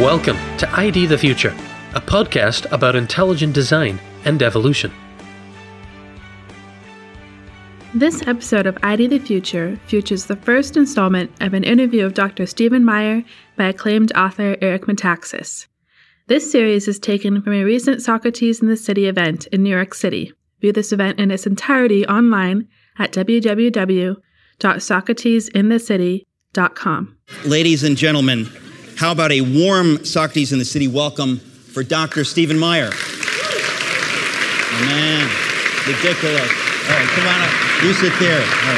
Welcome to ID the Future, a podcast about intelligent design and evolution. This episode of ID the Future features the first installment of an interview of Dr. Stephen Meyer by acclaimed author Eric Metaxas. This series is taken from a recent Socrates in the City event in New York City. View this event in its entirety online at www.socratesinthecity.com. Ladies and gentlemen, how about a warm Socrates in the City welcome for Dr. Stephen Meyer? Oh, man, ridiculous. All right, come on up. You sit there. All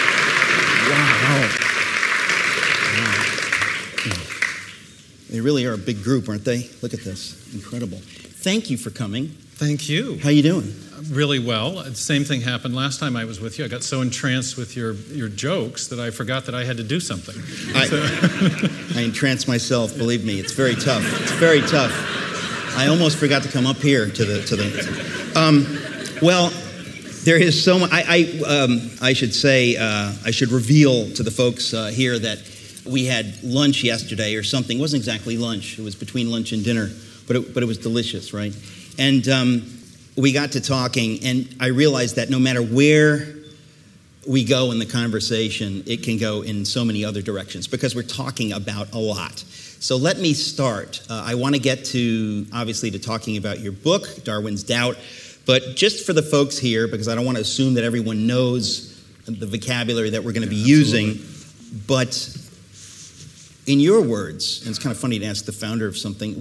right. Wow. They really are a big group, aren't they? Look at this. Incredible. Thank you for coming. Thank you. How you doing? Really well. The same thing happened last time I was with you. I got so entranced with your jokes that I forgot that I had to do something. I entranced myself, believe me. It's very tough. It's very tough. I almost forgot to come up here to the well, there is so much. I should say, I should reveal to the folks here that we had lunch yesterday or something. It wasn't exactly lunch. It was between lunch and dinner, but it was delicious, right? And we got to talking, and I realized that no matter where we go in the conversation, it can go in so many other directions because we're talking about a lot. So let me start. I want to get to, obviously, to talking about your book, Darwin's Doubt, but just for the folks here, because I don't want to assume that everyone knows the vocabulary that we're going to be using, but in your words, and it's kind of funny to ask the founder of something,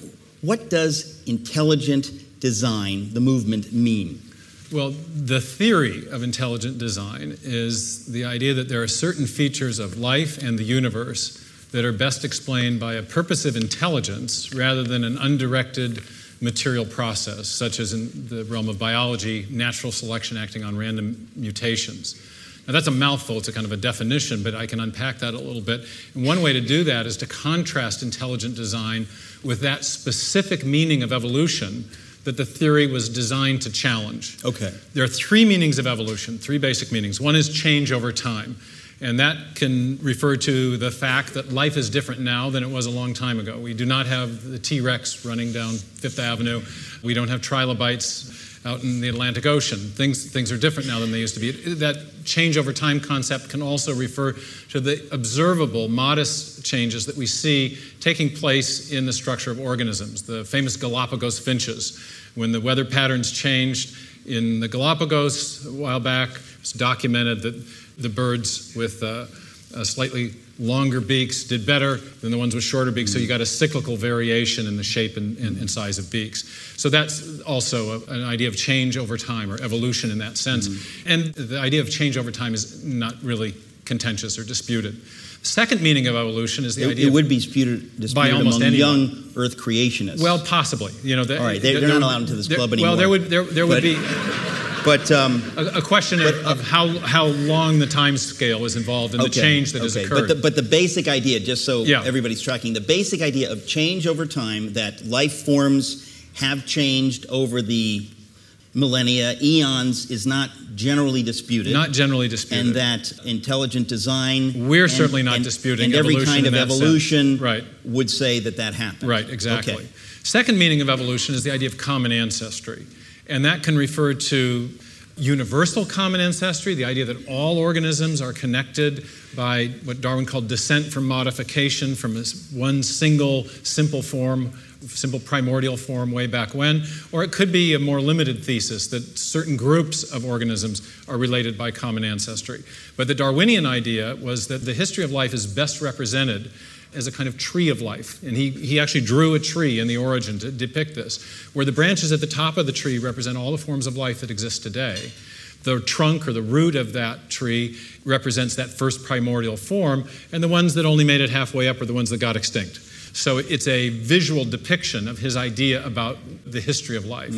what does intelligent design, the movement, mean? Well, the theory of intelligent design is the idea that there are certain features of life and the universe that are best explained by a purposive intelligence rather than an undirected material process, such as in the realm of biology, natural selection acting on random mutations. Now, that's a mouthful. It's a kind of a definition, but I can unpack that a little bit. And one way to do that is to contrast intelligent design with that specific meaning of evolution that the theory was designed to challenge. Okay. There are three meanings of evolution, three basic meanings. One is change over time, and that can refer to the fact that life is different now than it was a long time ago. We do not have the T-Rex running down Fifth Avenue. We don't have trilobites out in the Atlantic Ocean. Things are different now than they used to be. That change over time concept can also refer to the observable, modest changes that we see taking place in the structure of organisms. The famous Galapagos finches. When the weather patterns changed in the Galapagos a while back, it's documented that the birds with slightly longer beaks did better than the ones with shorter beaks, so you got a cyclical variation in the shape and size of beaks. So that's also an idea of change over time, or evolution in that sense. And the idea of change over time is not really contentious or disputed. The second meaning of evolution is the idea it would be disputed by almost among anyone. young Earth creationists. Well, possibly. All right, they're not allowed into this club anymore. Well, there would be... But a question of how long the time scale is involved in the change that has occurred. But the basic idea, just so everybody's tracking, the basic idea of change over time, that life forms have changed over the millennia, eons, is not generally disputed. Not generally disputed. And that intelligent design... We're certainly not disputing and every evolution kind of evolution would say that happened. Right, exactly. Okay. Second meaning of evolution is the idea of common ancestry. And that can refer to universal common ancestry, the idea that all organisms are connected by what Darwin called descent from modification, from one single simple primordial form way back when. Or it could be a more limited thesis that certain groups of organisms are related by common ancestry. But the Darwinian idea was that the history of life is best represented as a kind of tree of life. And he actually drew a tree in The Origin to depict this, where the branches at the top of the tree represent all the forms of life that exist today. The trunk or the root of that tree represents that first primordial form, and the ones that only made it halfway up are the ones that got extinct. So it's a visual depiction of his idea about the history of life.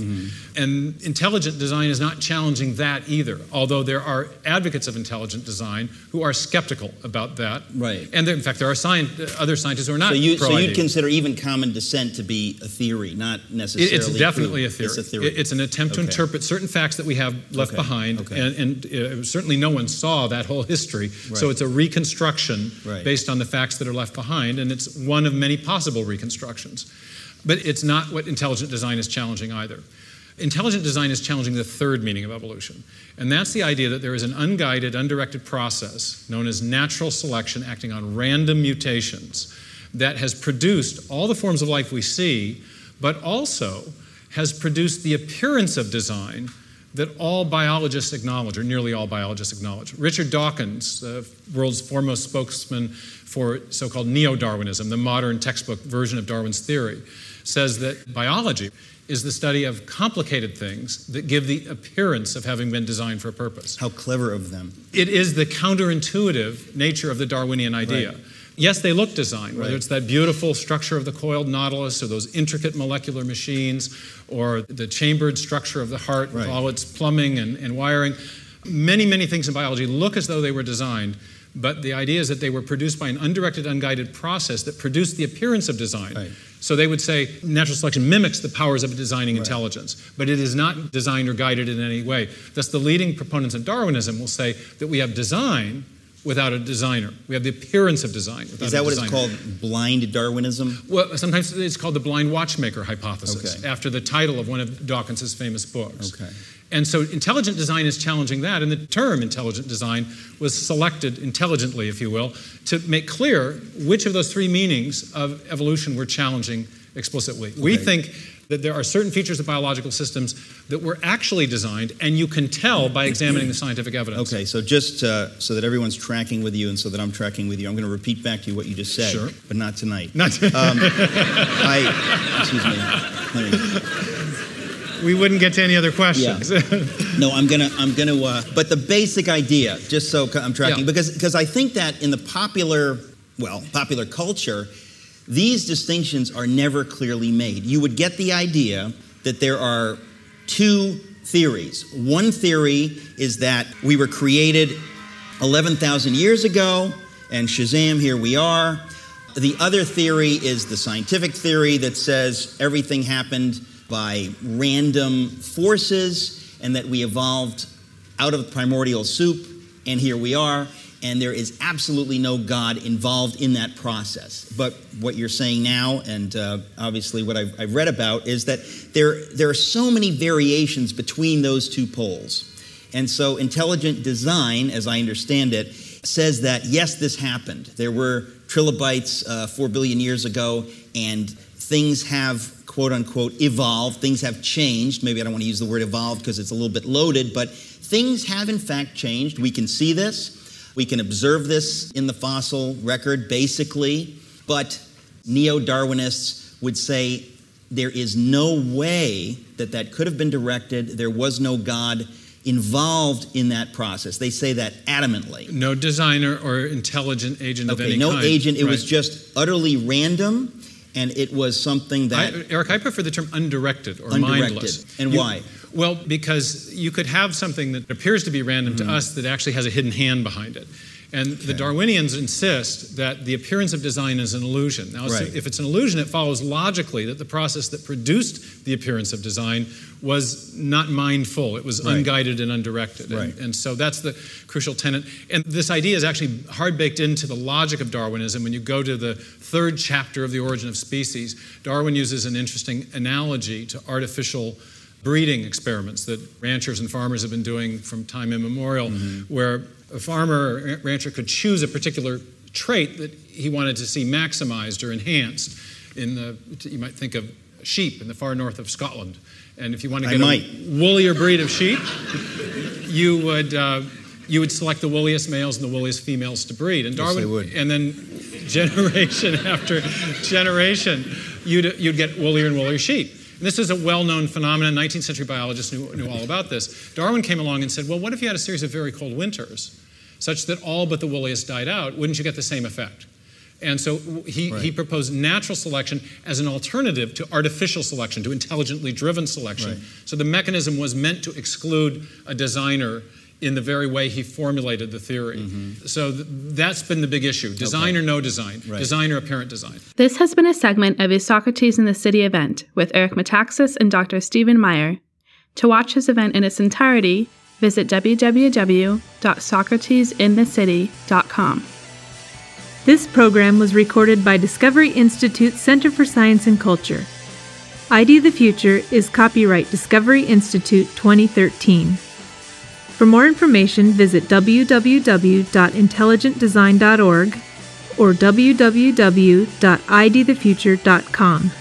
And intelligent design is not challenging that either, although there are advocates of intelligent design who are skeptical about that. Right. And in fact, there are other scientists who are not So you'd consider even common descent to be a theory, not necessarily It's definitely true. a theory. It's a theory. It's an attempt to interpret certain facts that we have left behind, and certainly no one saw that whole history. So it's a reconstruction based on the facts that are left behind, and it's one of many possible reconstructions. But it's not what intelligent design is challenging either. Intelligent design is challenging the third meaning of evolution, and that's the idea that there is an unguided, undirected process known as natural selection acting on random mutations that has produced all the forms of life we see, but also has produced the appearance of design that all biologists acknowledge, or nearly all biologists acknowledge. Richard Dawkins, the world's foremost spokesman for so-called neo-Darwinism, the modern textbook version of Darwin's theory, says that biology is the study of complicated things that give the appearance of having been designed for a purpose. How clever of them. It is the counterintuitive nature of the Darwinian idea. Right. Yes, they look designed, whether it's that beautiful structure of the coiled nautilus or those intricate molecular machines or the chambered structure of the heart with all its plumbing and wiring. Many, many things in biology look as though they were designed, but the idea is that they were produced by an undirected, unguided process that produced the appearance of design. Right. So they would say natural selection mimics the powers of a designing intelligence, but it is not designed or guided in any way. Thus, the leading proponents of Darwinism will say that we have design without a designer. We have the appearance of design without a designer. Is that what it's called, blind Darwinism? Well, sometimes it's called the blind watchmaker hypothesis, after the title of one of Dawkins' famous books. Okay. And so intelligent design is challenging that, and the term intelligent design was selected intelligently, if you will, to make clear which of those three meanings of evolution we're challenging explicitly. Okay. We think that there are certain features of biological systems that were actually designed, and you can tell by examining the scientific evidence. Okay, so just so that everyone's tracking with you and so that I'm tracking with you, I'm going to repeat back to you what you just said, but not tonight. Excuse me. We wouldn't get to any other questions. Yeah. No, I'm gonna. But the basic idea, just so I'm tracking, because I think that in the popular culture, these distinctions are never clearly made. You would get the idea that there are two theories. One theory is that we were created 11,000 years ago, and Shazam, here we are. The other theory is the scientific theory that says everything happened by random forces and that we evolved out of primordial soup, and here we are. And there is absolutely no God involved in that process. But what you're saying now, and obviously what I've read about, is that there are so many variations between those two poles. And so intelligent design, as I understand it, says that, yes, this happened. There were trilobites 4 billion years ago, and things have, quote unquote, evolved. Things have changed. Maybe I don't want to use the word evolved because it's a little bit loaded, but things have in fact changed. We can see this. We can observe this in the fossil record, basically, but neo-Darwinists would say there is no way that could have been directed. There was no God involved in that process. They say that adamantly. No designer or intelligent agent of any kind. No agent. It was just utterly random, and it was something that... Eric, I prefer the term undirected or mindless. And why? Well, because you could have something that appears to be random to us that actually has a hidden hand behind it. And the Darwinians insist that the appearance of design is an illusion. Now, if it's an illusion, it follows logically that the process that produced the appearance of design was not mindful. It was unguided and undirected. And so that's the crucial tenet. And this idea is actually hard baked into the logic of Darwinism. When you go to the third chapter of The Origin of Species, Darwin uses an interesting analogy to artificial breeding experiments that ranchers and farmers have been doing from time immemorial, where a farmer or rancher could choose a particular trait that he wanted to see maximized or enhanced. You might think of sheep in the far north of Scotland. And if you want to get a woollier breed of sheep, you would select the woolliest males and the woolliest females to breed. And Darwin, and then generation after generation, you'd get woollier and woollier sheep. And this is a well-known phenomenon. 19th century biologists knew all about this. Darwin came along and said, well, what if you had a series of very cold winters such that all but the woolliest died out? Wouldn't you get the same effect? And so he proposed natural selection as an alternative to artificial selection, to intelligently driven selection. So the mechanism was meant to exclude a designer in the very way he formulated the theory. So that's been the big issue. Design or no design. Design or apparent design. This has been a segment of a Socrates in the City event with Eric Metaxas and Dr. Stephen Meyer. To watch this event in its entirety, visit www.socratesinthecity.com. This program was recorded by Discovery Institute Center for Science and Culture. ID the Future is copyright Discovery Institute 2013. For more information, visit www.intelligentdesign.org or www.idthefuture.com.